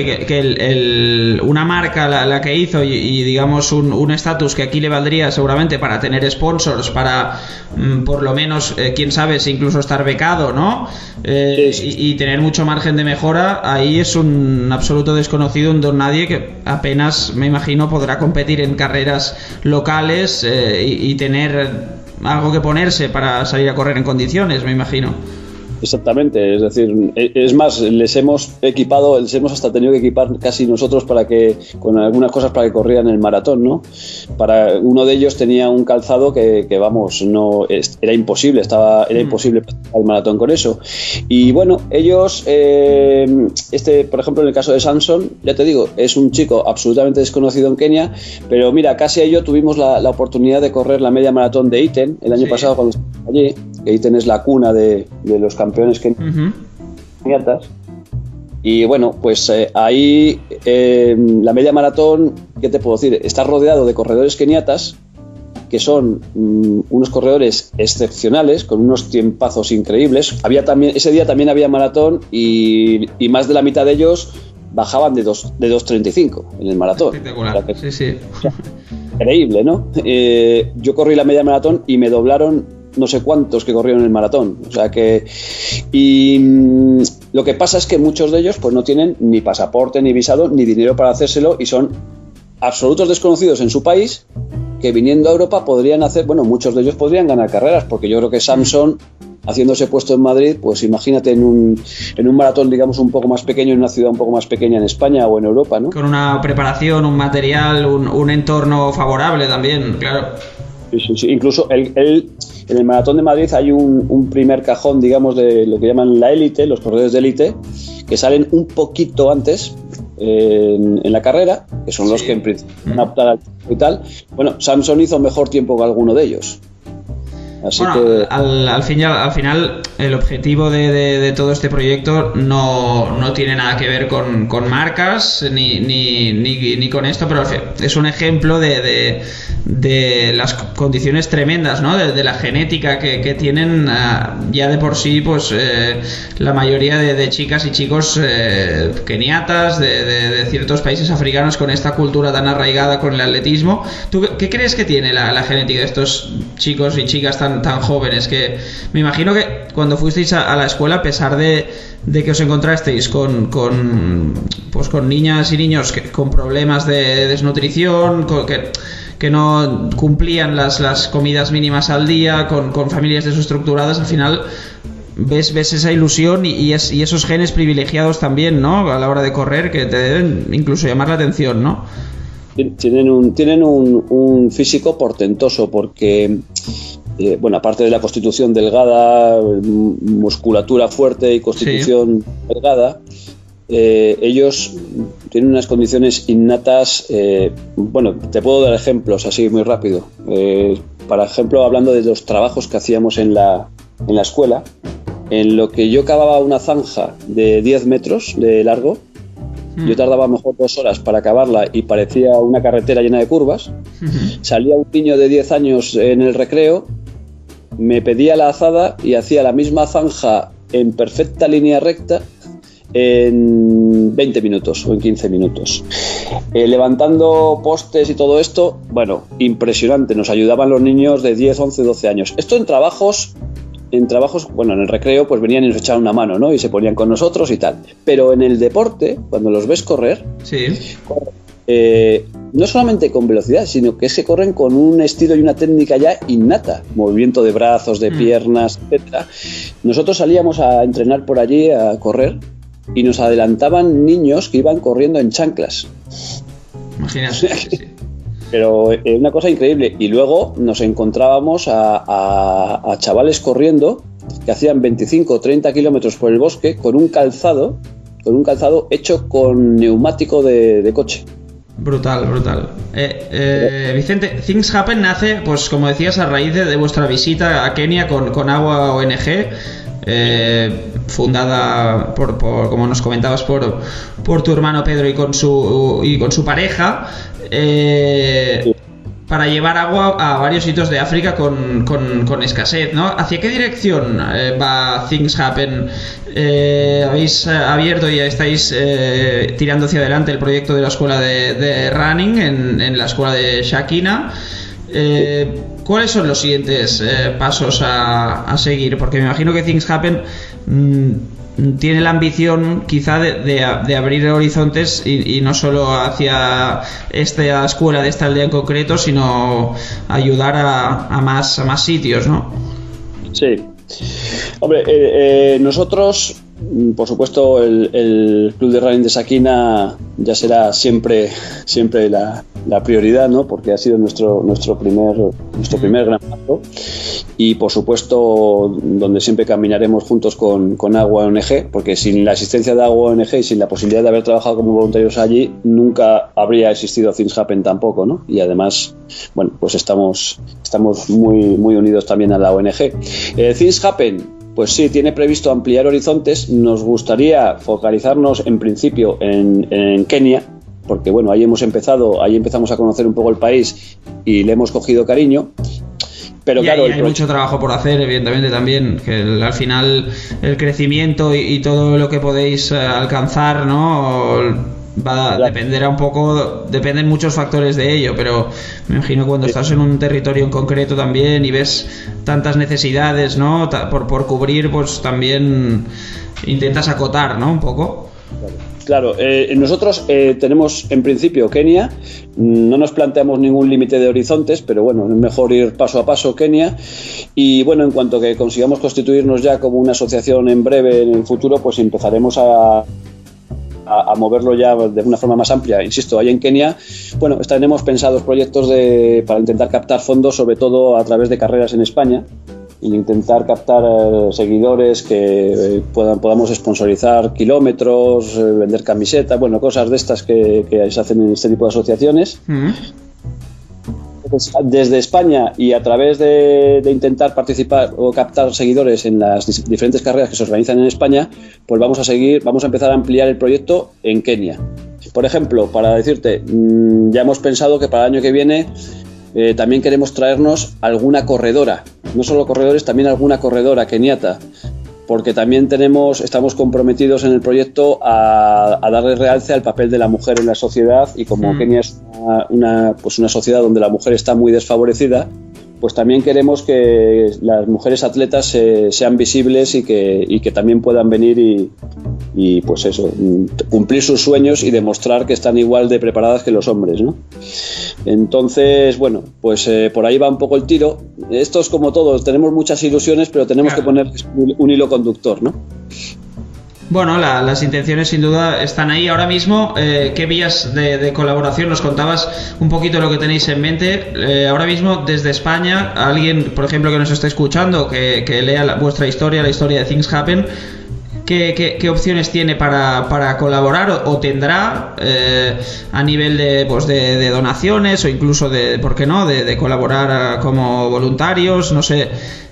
que una marca la que hizo y digamos un estatus que aquí le valdría seguramente para tener sponsors, para por lo menos, quién sabe, si incluso estar becado, ¿no? Sí. Y tener mucho margen de mejora, ahí es un absoluto desconocido, un don nadie que apenas, me imagino, podrá competir en carreras locales y tener algo que ponerse para salir a correr en condiciones, me imagino. Exactamente, es decir, es más, les hemos hasta tenido que equipar casi nosotros con algunas cosas para que corrieran el maratón, ¿no? Para uno de ellos tenía un calzado que vamos, no era imposible, era imposible pasar el maratón con eso. Y bueno, ellos, por ejemplo, en el caso de Samson, ya te digo, es un chico absolutamente desconocido en Kenia, pero mira, casi a ello tuvimos la oportunidad de correr la media maratón de Iten el año pasado cuando estábamos allí. Iten es la cuna de los campeones keniatas. Y bueno, pues ahí la media maratón, ¿qué te puedo decir? Está rodeado de corredores keniatas que son unos corredores excepcionales, con unos tiempazos increíbles. Ese día también había maratón y más de la mitad de ellos bajaban de 2:35 en el maratón. Espectacular, sí. Increíble, ¿no? Yo corrí la media maratón y me doblaron no sé cuántos que corrieron el maratón, o sea que lo que pasa es que muchos de ellos pues no tienen ni pasaporte, ni visado, ni dinero para hacérselo y son absolutos desconocidos en su país que viniendo a Europa podrían hacer, bueno, muchos de ellos podrían ganar carreras porque yo creo que Samson haciéndose puesto en Madrid, pues imagínate en un maratón, digamos, un poco más pequeño, en una ciudad un poco más pequeña en España o en Europa, ¿no? Con una preparación, un material, un entorno favorable también, claro. Sí. Incluso en el Maratón de Madrid hay un primer cajón, digamos, de lo que llaman la élite, los corredores de élite, que salen un poquito antes en la carrera, que son los que en principio van a optar al tiempo y tal. Bueno, Samson hizo mejor tiempo que alguno de ellos. Así que al final el objetivo de todo este proyecto no tiene nada que ver con marcas ni con esto, pero es un ejemplo de las condiciones tremendas, ¿no? De la genética que tienen ya de por sí, pues la mayoría de chicas y chicos keniatas de ciertos países africanos con esta cultura tan arraigada con el atletismo. ¿Tú qué crees que tiene la genética de estos chicos y chicas tan jóvenes? Que me imagino que cuando fuisteis a la escuela, a pesar de que os encontrasteis con niñas y niños con problemas de desnutrición, que no cumplían las comidas mínimas al día, con familias desestructuradas, al final ves esa ilusión y esos genes privilegiados también, ¿no? A la hora de correr, que te deben incluso llamar la atención, ¿no? Tienen un físico portentoso porque bueno, aparte de la constitución delgada, musculatura fuerte y constitución delgada, ellos tienen unas condiciones innatas. Bueno, te puedo dar ejemplos así muy rápido. Por ejemplo, hablando de los trabajos que hacíamos en la escuela, en lo que yo cavaba una zanja de 10 metros de largo, yo tardaba a lo mejor 2 horas para acabarla y parecía una carretera llena de curvas. Salía un niño de 10 años en el recreo, me pedía la azada y hacía la misma zanja en perfecta línea recta en 20 minutos o en 15 minutos. Levantando postes y todo esto, bueno, impresionante. Nos ayudaban los niños de 10, 11, 12 años. Esto en trabajos, bueno, en el recreo pues venían y nos echaban una mano, ¿no? Y se ponían con nosotros y tal. Pero en el deporte, cuando los ves correr, sí, no solamente con velocidad, sino que se corren con un estilo y una técnica ya innata, movimiento de brazos, de piernas, etcétera. Nosotros salíamos a entrenar por allí, a correr, y nos adelantaban niños que iban corriendo en chanclas. Imagínate, sí. Pero una cosa increíble. Y luego nos encontrábamos a chavales corriendo que hacían 25 o 30 kilómetros por el bosque con un calzado hecho con neumático de coche. Brutal. Vicente, Things Happen nace, pues como decías, a raíz de vuestra visita a Kenia con Agua ONG, fundada por como nos comentabas, por tu hermano Pedro y con su pareja, para llevar agua a varios sitios de África con escasez, ¿no? ¿Hacia qué dirección va Things Happen? Habéis abierto y ya estáis tirando hacia adelante el proyecto de la escuela de running en la escuela de Shakina. ¿Cuáles son los siguientes pasos a seguir? Porque me imagino que Things Happen tiene la ambición quizá de abrir horizontes y no solo hacia esta escuela de esta aldea en concreto, sino ayudar a más sitios, ¿no? Sí. Hombre, nosotros, por supuesto, el Club de Running de Shakina ya será siempre la prioridad, ¿no? Porque ha sido nuestro primer gran paso. Y por supuesto donde siempre caminaremos juntos con Agua ONG, porque sin la existencia de Agua ONG y sin la posibilidad de haber trabajado como voluntarios allí, nunca habría existido Things Happen tampoco, ¿no? Y además, bueno, pues estamos muy, muy unidos también a la ONG. Things Happen, pues sí, tiene previsto ampliar horizontes. Nos gustaría focalizarnos en principio en Kenia, porque bueno, ahí empezamos a conocer un poco el país y le hemos cogido cariño. Pero y claro, hay mucho trabajo por hacer, evidentemente, también, que al final el crecimiento y todo lo que podéis alcanzar, ¿no? Va a depender un poco, dependen muchos factores de ello, pero me imagino cuando estás en un territorio en concreto también y ves tantas necesidades, ¿no? Por cubrir, pues también intentas acotar, ¿no? Un poco. Claro, nosotros tenemos en principio Kenia, no nos planteamos ningún límite de horizontes, pero bueno, es mejor ir paso a paso Kenia, y bueno, en cuanto que consigamos constituirnos ya como una asociación en breve en el futuro, pues empezaremos a moverlo ya de una forma más amplia. Insisto, ahí en Kenia, bueno, tenemos pensados proyectos para intentar captar fondos, sobre todo a través de carreras en España, e intentar captar seguidores que podamos sponsorizar kilómetros, vender camisetas, bueno, cosas de estas que se hacen en este tipo de asociaciones. Desde España, y a través de intentar participar o captar seguidores en las diferentes carreras que se organizan en España, pues vamos a empezar a ampliar el proyecto en Kenia. Por ejemplo, para decirte, ya hemos pensado que para el año que viene también queremos traernos alguna corredora, no solo corredores, también alguna corredora keniata, porque también estamos comprometidos en el proyecto a darle realce al papel de la mujer en la sociedad, y como Kenia es una sociedad donde la mujer está muy desfavorecida, pues también queremos que las mujeres atletas sean visibles y que también puedan venir y pues eso, cumplir sus sueños y demostrar que están igual de preparadas que los hombres, ¿no? Entonces, bueno, pues por ahí va un poco el tiro. Esto es como todo, tenemos muchas ilusiones, pero tenemos que poner un hilo conductor, ¿no? Bueno, las intenciones sin duda están ahí. Ahora mismo, ¿qué vías de colaboración? Nos contabas un poquito lo que tenéis en mente. Ahora mismo, desde España, alguien, por ejemplo, que nos esté escuchando, que lea vuestra historia, la historia de Things Happen, ¿qué opciones tiene para colaborar o tendrá a nivel de donaciones, o incluso ¿por qué no?, de colaborar como voluntarios? No sé.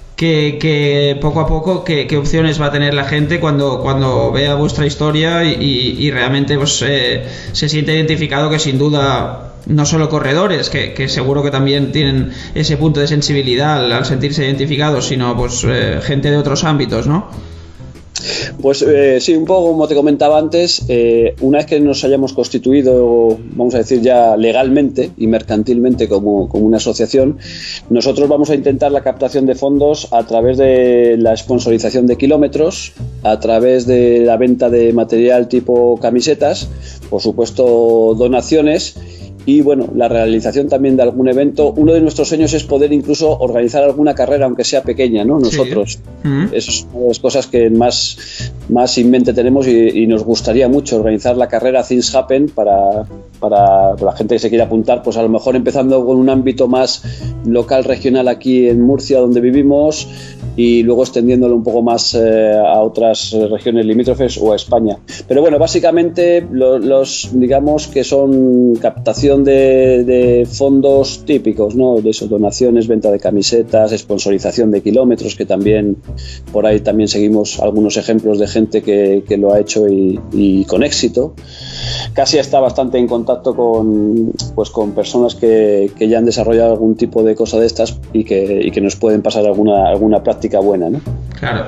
Que poco a poco, ¿qué opciones va a tener la gente cuando vea vuestra historia y realmente pues, se siente identificado, que sin duda no solo corredores, que seguro que también tienen ese punto de sensibilidad al sentirse identificados, sino pues gente de otros ámbitos, ¿no? Pues sí, un poco como te comentaba antes, una vez que nos hayamos constituido, vamos a decir ya legalmente y mercantilmente como una asociación, nosotros vamos a intentar la captación de fondos a través de la sponsorización de kilómetros, a través de la venta de material tipo camisetas, por supuesto donaciones, y bueno, la realización también de algún evento. Uno de nuestros sueños es poder incluso organizar alguna carrera, aunque sea pequeña, ¿no? Nosotros. Sí. Esas son una de las cosas que más en mente tenemos, y nos gustaría mucho organizar la carrera Things Happen para la gente que se quiera apuntar, pues a lo mejor empezando con un ámbito más local, regional aquí en Murcia, donde vivimos, y luego extendiéndolo un poco más a otras regiones limítrofes o a España. Pero bueno, básicamente los digamos que son captación de fondos típicos, ¿no? De eso, donaciones, venta de camisetas, sponsorización de kilómetros, que también por ahí también seguimos algunos ejemplos de gente que lo ha hecho y con éxito. Casi está bastante en contacto con personas que ya han desarrollado algún tipo de cosa de estas y que nos pueden pasar alguna práctica buena, ¿no? Claro.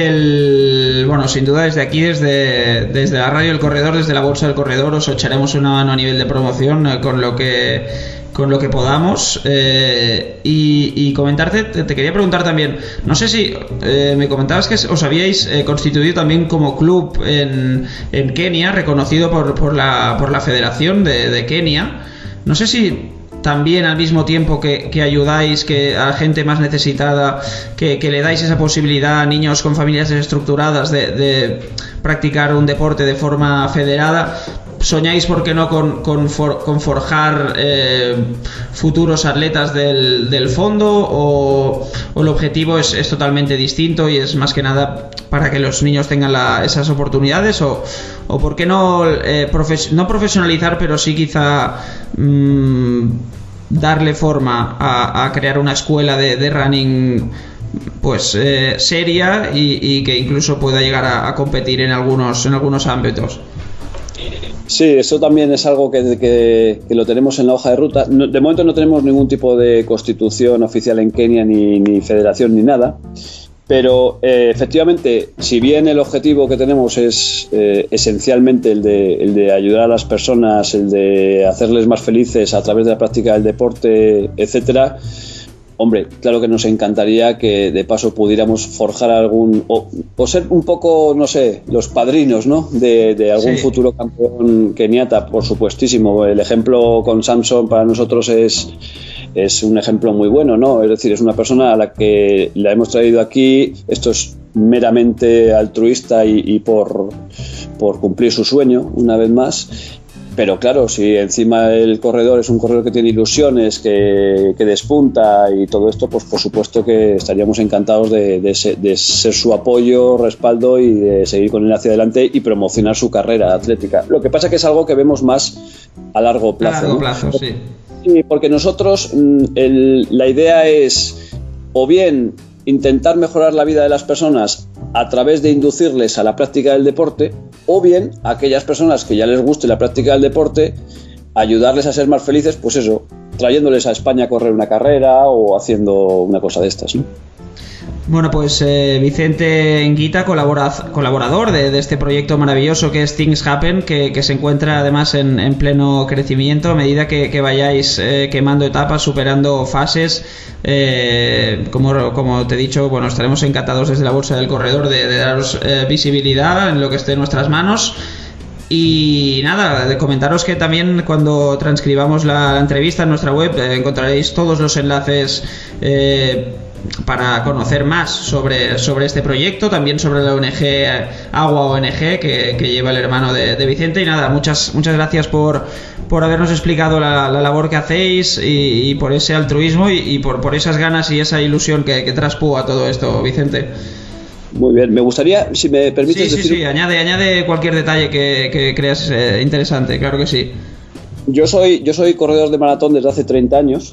Bueno, sin duda desde aquí, desde la Radio del Corredor, desde la Bolsa del Corredor, os echaremos una mano a nivel de promoción con lo que podamos, y comentarte, te quería preguntar también, no sé si me comentabas que os habíais constituido también como club en Kenia, reconocido por la Federación de Kenia. No sé si también al mismo tiempo que ayudáis a gente más necesitada, que le dais esa posibilidad a niños con familias desestructuradas de practicar un deporte de forma federada, ¿soñáis, por qué no, con forjar futuros atletas del fondo, o el objetivo es totalmente distinto y es más que nada para que los niños tengan esas oportunidades, o por qué no no profesionalizar, pero sí quizá darle forma a crear una escuela de running pues seria y que incluso pueda llegar a competir en algunos ámbitos? Sí, eso también es algo que lo tenemos en la hoja de ruta. De momento no tenemos ningún tipo de constitución oficial en Kenia, ni federación, ni nada. Pero efectivamente, si bien el objetivo que tenemos es esencialmente el de ayudar a las personas, el de hacerles más felices a través de la práctica del deporte, etcétera, Hombre, claro que nos encantaría que de paso pudiéramos forjar o ser un poco, no sé, los padrinos, ¿no? de algún futuro campeón keniata, por supuestísimo. El ejemplo con Samson para nosotros es un ejemplo muy bueno, ¿no? Es decir, es una persona a la que la hemos traído aquí. Esto es meramente altruista y por cumplir su sueño, una vez más. Pero claro, si encima el corredor es un corredor que tiene ilusiones, que despunta y todo esto, pues por supuesto que estaríamos encantados de ser su apoyo, respaldo y de seguir con él hacia adelante y promocionar su carrera atlética. Lo que pasa es que es algo que vemos más a largo plazo. A largo plazo, sí. Sí, porque nosotros la idea es o bien intentar mejorar la vida de las personas a través de inducirles a la práctica del deporte, o bien a aquellas personas que ya les guste la práctica del deporte, ayudarles a ser más felices, pues eso, trayéndoles a España a correr una carrera o haciendo una cosa de estas, ¿no? Bueno, pues Vicente Enguita, colaborador de este proyecto maravilloso que es Things Happen, que se encuentra además en pleno crecimiento a medida que vayáis quemando etapas, superando fases. Como te he dicho, bueno, estaremos encantados desde la Bolsa del Corredor de daros visibilidad en lo que esté en nuestras manos. Y nada, de comentaros que también cuando transcribamos la entrevista en nuestra web encontraréis todos los enlaces para conocer más sobre este proyecto, también sobre la ONG Agua ONG que lleva el hermano de Vicente. Y nada, muchas gracias por habernos explicado la labor que hacéis y por ese altruismo y por esas ganas y esa ilusión que traspúa todo esto, Vicente. Muy bien, me gustaría, si me permites decir... Sí, añade cualquier detalle que creas interesante, claro que sí. Yo soy corredor de maratón desde hace 30 años.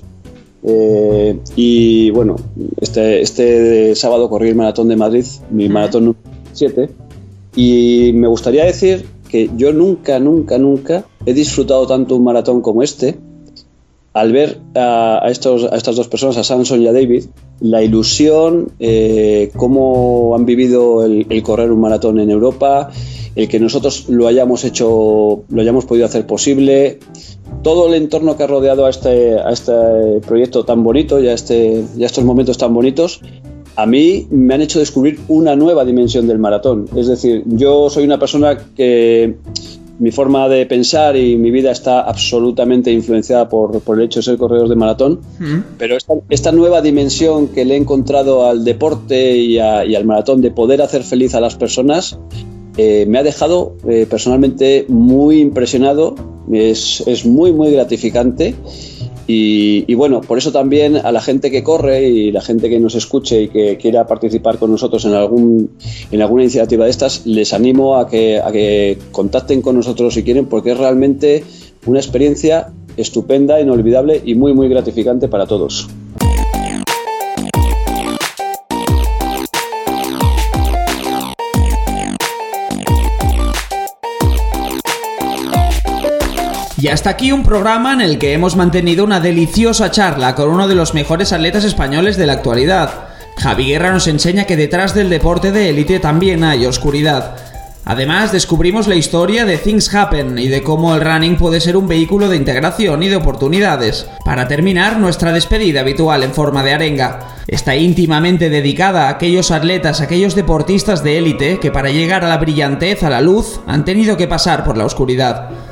Y bueno, este sábado corrí el maratón de Madrid, mi maratón número 7, y me gustaría decir que yo nunca he disfrutado tanto un maratón como este, al ver a estas dos personas, a Samson y a David, la ilusión, cómo han vivido el correr un maratón en Europa, el que nosotros lo hayamos podido hacer posible, todo el entorno que ha rodeado a este proyecto tan bonito y a estos momentos tan bonitos. A mí me han hecho descubrir una nueva dimensión del maratón. Es decir, yo soy una persona que mi forma de pensar y mi vida está absolutamente influenciada por el hecho de ser corredor de maratón, pero esta nueva dimensión que le he encontrado al deporte y al maratón de poder hacer feliz a las personas me ha dejado personalmente muy impresionado. Es muy muy gratificante y bueno, por eso también a la gente que corre y la gente que nos escuche y que quiera participar con nosotros en alguna iniciativa de estas, les animo a que contacten con nosotros si quieren, porque es realmente una experiencia estupenda, inolvidable y muy muy gratificante para todos. Y hasta aquí un programa en el que hemos mantenido una deliciosa charla con uno de los mejores atletas españoles de la actualidad. Javi Guerra nos enseña que detrás del deporte de élite también hay oscuridad. Además, descubrimos la historia de Things Happen y de cómo el running puede ser un vehículo de integración y de oportunidades. Para terminar, nuestra despedida habitual en forma de arenga. Está íntimamente dedicada a aquellos atletas, aquellos deportistas de élite que para llegar a la brillantez, a la luz, han tenido que pasar por la oscuridad.